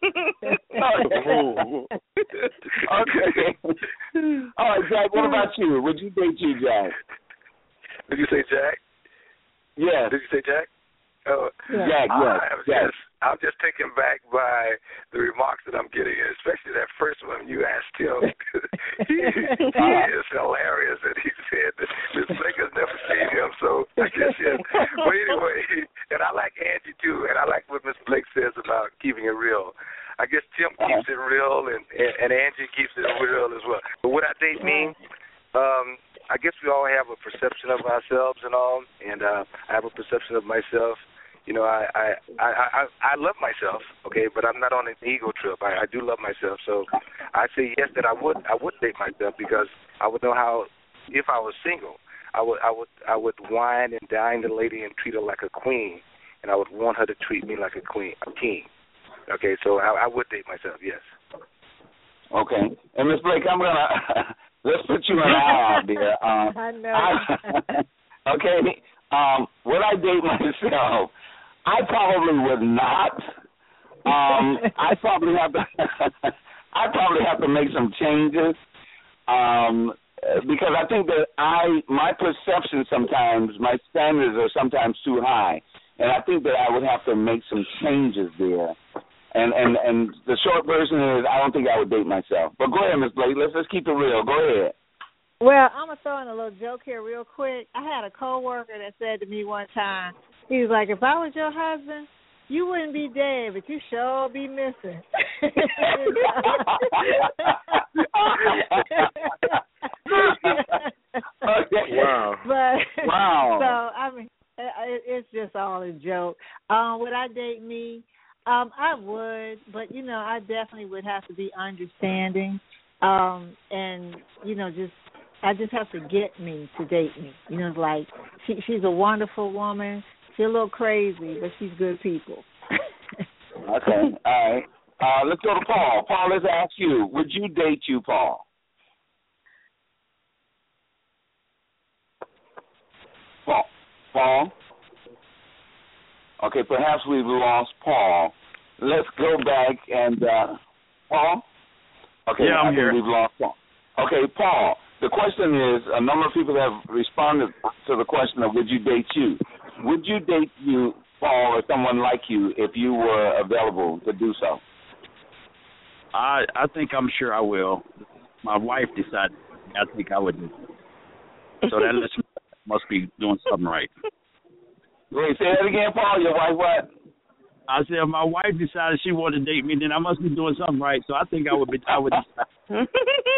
Okay. All right, Jack, what about you? Would you date you, Jack? Did you say Jack? Yes. Did you say Jack? Jack, yes. I'm just taken back by the remarks that I'm getting, especially that first one you asked him. he is hilarious, and he said that Miss Blake has never seen him, so I guess yes. But anyway, and I like Angie too, and I like what Miss Blake says about keeping it real. I guess Tim keeps it real, and Angie keeps it real as well. But what I date mean, I guess we all have a perception of ourselves and all, and I have a perception of myself. You know, I love myself, okay, but I'm not on an ego trip. I do love myself, so I say yes that I would date myself because I would know how, if I was single, I would wine and dine the lady and treat her like a queen, and I would want her to treat me like a king. Okay, so I would date myself, yes. Okay, and Miss Blake, I'm gonna let's put you in our out there. I know. Okay, would I date myself? I probably would not. I probably have to make some changes because I think that my perception sometimes, my standards are sometimes too high, and I think that I would have to make some changes there. And the short version is I don't think I would date myself. But go ahead, Ms. Blake. Let's keep it real. Go ahead. Well, I'm going to throw in a little joke here real quick. I had a coworker that said to me one time, he was like, if I was your husband, you wouldn't be dead, but you sure be missing. Wow. Wow. So, I mean, it's just all a joke. Would I date me? I would, but, you know, I definitely would have to be understanding and, you know, I just have to get me to date me. You know, like she's a wonderful woman. She's a little crazy, but she's good people. Okay, all right. Let's go to Paul. Paul, let's ask you, would you date you, Paul? Paul? Okay, perhaps we've lost Paul. Let's go back and, Paul? Okay, yeah, I'm here. We've lost Paul. Okay, Paul. The question is, a number of people have responded to the question of would you date you? Would you date you, Paul, or someone like you if you were available to do so? I think I'm sure I will. My wife decided I think I would do so. So that must be doing something right. Wait, say that again, Paul. Your wife what? I said if my wife decided she wanted to date me, then I must be doing something right. So I think I would decide.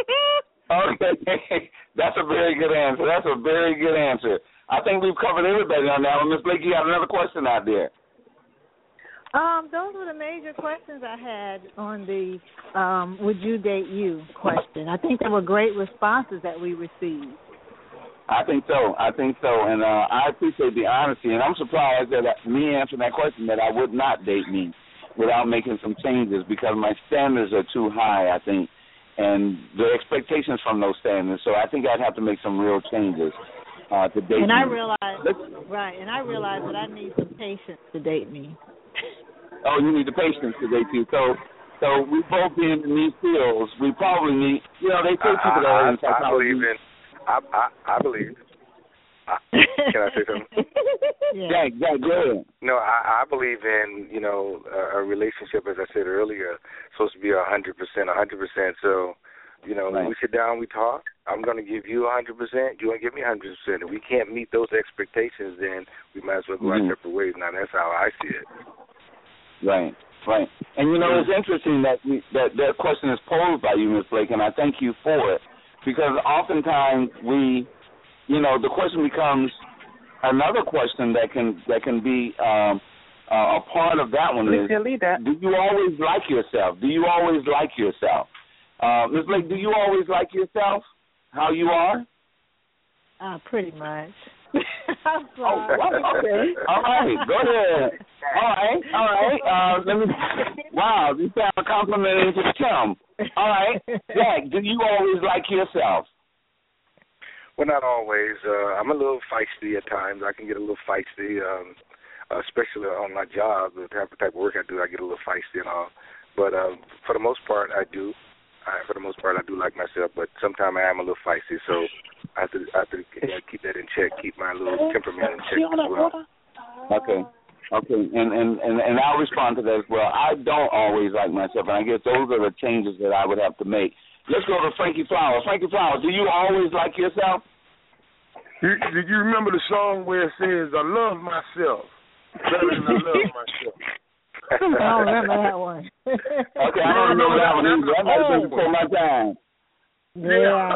Okay, that's a very good answer. I think we've covered everybody on that one. Ms. Blake, you have another question out there. Those were the major questions I had on the would you date you question. I think there were great responses that we received. I think so, and I appreciate the honesty, and I'm surprised that me answering that question that I would not date me without making some changes because my standards are too high, I think. And the expectations from those standards. So I think I'd have to make some real changes to date me. And I realize that I need some patience to date me. Oh, you need the patience to date you. So we both being in these fields, we probably need, you know, they say people that are in psychology. I believe. Can I say something? Yeah, go ahead. No, I believe in, you know, a relationship, as I said earlier, supposed to be 100%. So, you know, when we sit down, we talk. I'm going to give you 100%. You're going to give me 100%. If we can't meet those expectations, then we might as well go our separate ways. Now, that's how I see it. Right. And, you know, it's interesting that that question is posed by you, Ms. Blake, and I thank you for it, because oftentimes you know, the question becomes another question that can be a part of that one is, do you always like yourself? Ms. Blake, do you always like yourself, how you are? Pretty much. Okay. All right. Go ahead. All right. Wow, you sound complimenting to Tim. All right. Jack, do you always like yourself? Well, not always. I'm a little feisty at times. I can get a little feisty. especially on my job, the type of work I do, I get a little feisty and all. But for the most part, I do. For the most part, I do like myself, but sometimes I am a little feisty, so I have to keep that in check, keep my little temperament in check as well. Okay, and I'll respond to that as well. I don't always like myself, and I guess those are the changes that I would have to make. Let's go to Frankie Flowers. Frankie Flowers, do you always like yourself? Did you remember the song where it says, I love myself better than I love myself? I don't remember that one. Okay, I don't remember that one either. That might have been before my time. Yeah.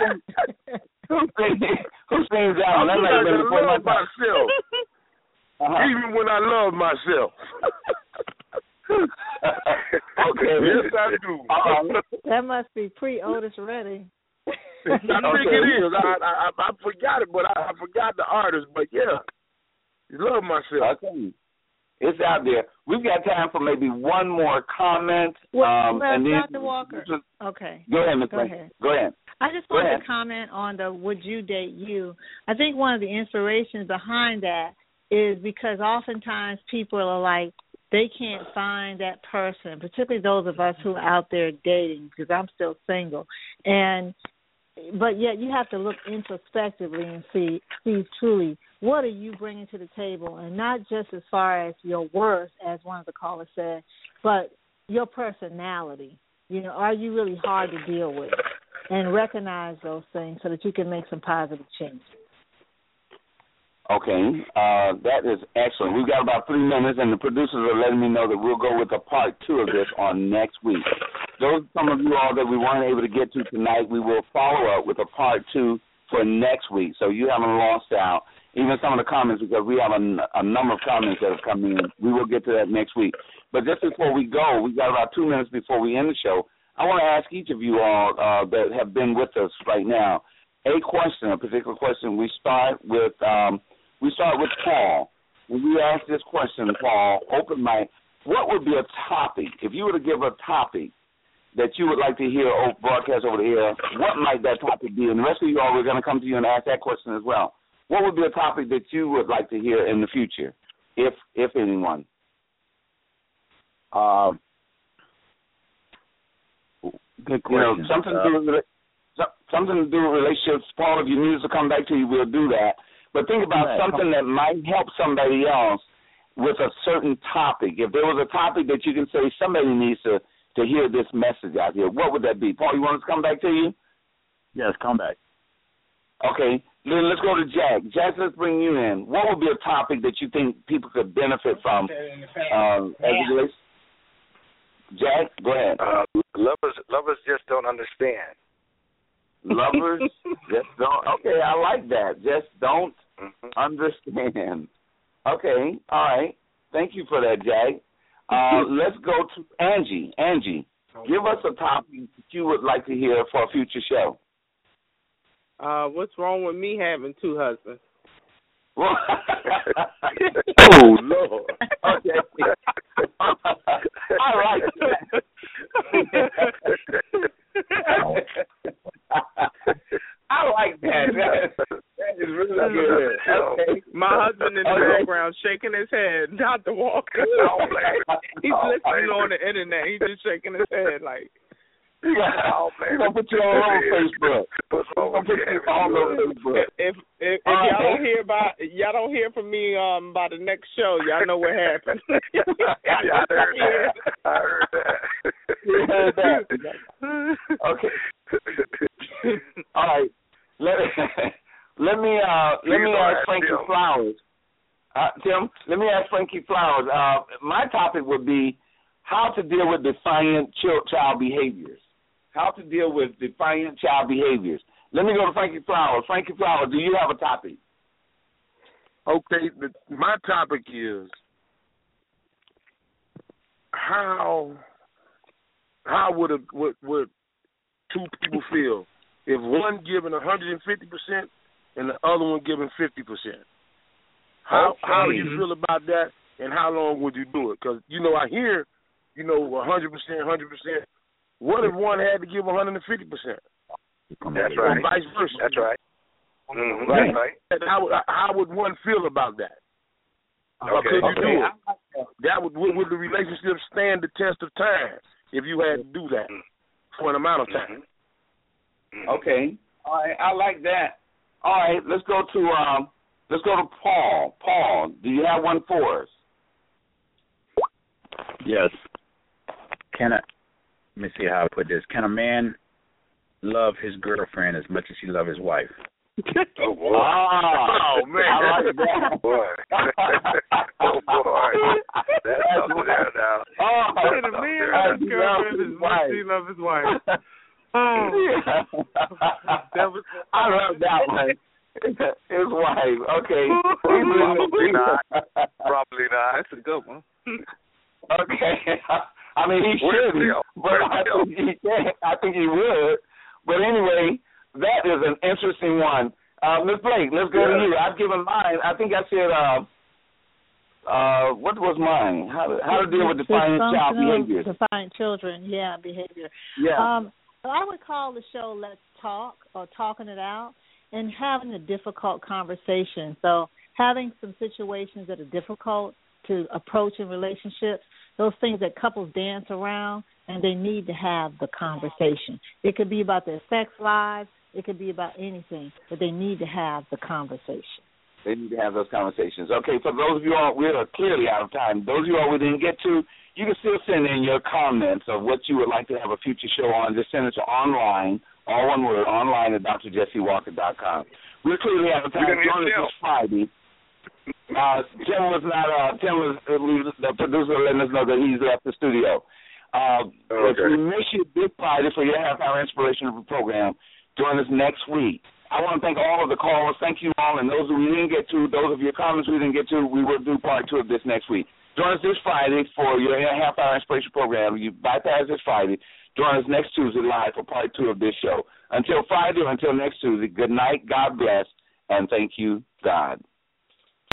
Who sings that one? That might have been before my time. Myself. Even when I love myself. Okay. Yes, I do. That must be pre-Otis Redding. I think it is. I forgot it, but I forgot the artist. But yeah, you love myself. Okay. It's out there. We've got time for maybe one more comment. Well, and then Dr. Walker. Okay. Go ahead, Ms. Go ahead. Go ahead. I just wanted to comment on the would you date you. I think one of the inspirations behind that is because oftentimes people are like, they can't find that person, particularly those of us who are out there dating, because I'm still single. But yet you have to look introspectively and see truly what are you bringing to the table, and not just as far as your worth, as one of the callers said, but your personality. You know, are you really hard to deal with? And recognize those things so that you can make some positive changes. Okay, that is excellent. We've got about 3 minutes, and the producers are letting me know that we'll go with a part 2 of this on next week. Those some of you all that we weren't able to get to tonight, we will follow up with a part 2 for next week, so you haven't lost out. Even some of the comments, because we have a number of comments that have come in. We will get to that next week. But just before we go, we've got about 2 minutes before we end the show. I want to ask each of you all that have been with us right now a question, a particular question. We start with Paul. When we ask this question, Paul, open mic, what would be a topic, if you were to give a topic that you would like to hear broadcast over the air, what might that topic be? And the rest of you all, we're going to come to you and ask that question as well. What would be a topic that you would like to hear in the future, if anyone? Good question. Something to do with relationships. Paul, if you need us to come back to you, we'll do that. But think about something that might help somebody else with a certain topic. If there was a topic that you can say somebody needs to hear this message out here, what would that be? Paul, you want us to come back to you? Yes, come back. Okay. Then let's go to Jack. Jack, let's bring you in. What would be a topic that you think people could benefit from as it relates? Jack, go ahead. Lovers just don't understand. Lovers just don't. Okay, I like that. Just don't understand. Okay, all right. Thank you for that, Jack. Let's go to Angie. Angie, give us a topic that you would like to hear for a future show. What's wrong with me having 2 husbands? Oh, Lord. Okay. I like that. I like that. That is really good. Okay. My husband in the background shaking his head. Dr. Walker. He's listening on the internet. He's just shaking his head like. He's gonna put you all over Facebook. If y'all don't hear from me by the next show, y'all know what happened. I heard that. You heard that. Okay. All right. Let me ask Frankie Flowers. Tim, let me ask Frankie Flowers. My topic would be how to deal with defiant child behaviors. How to deal with defiant child behaviors. Let me go to Frankie Flowers. Frankie Flowers, do you have a topic? Okay, my topic is how would 2 people feel if one giving 150% and the other one giving 50%? How do you feel about that, and how long would you do it? Because, I hear, 100%. What if one had to give 150%? That's right. Or vice versa. That's right. Right. How would one feel about that? Could you do it? That would the relationship stand the test of time if you had to do that for an amount of time? Okay. All right. I like that. All right. Let's go to Paul. Paul, do you have one for us? Yes. Let me see how I put this. Can a man love his girlfriend as much as he loves his wife? Oh, boy. Oh, man. I like that. Boy. Oh, boy. That's up there now. Can a man love his girlfriend as much as he loves his wife? Oh. I love that one. His wife. Okay. Probably not. Probably not. That's a good one. Okay. I mean, he shouldn't, but I think he would. But anyway, that is an interesting one. Ms. Blake, let's go to you. I've given mine. I think I said, what was mine? How to deal with defiant child behavior. Defiant children, behavior. Yeah. I would call the show Let's Talk, or Talking It Out, and having a difficult conversation. So having some situations that are difficult to approach in relationships, those things that couples dance around, and they need to have the conversation. It could be about their sex lives. It could be about anything, but they need to have the conversation. They need to have those conversations. Okay, for those of you all, we are clearly out of time. Those of you all we didn't get to, you can still send in your comments of what you would like to have a future show on. Just send it to online, all one word, online at drjessewalker.com. We're clearly out of time. Join us this Friday. Tim was the producer letting us know that he's left the studio. If we miss you this Friday for your half-hour inspirational program, join us next week. I want to thank all of the callers. Thank you all. And those we didn't get to, those of your comments we didn't get to, we will do part 2 of this next week. Join us this Friday for your half-hour inspiration program. You bypass this Friday. Join us next Tuesday live for part 2 of this show. Until Friday or until next Tuesday, good night, God bless, and thank you, God.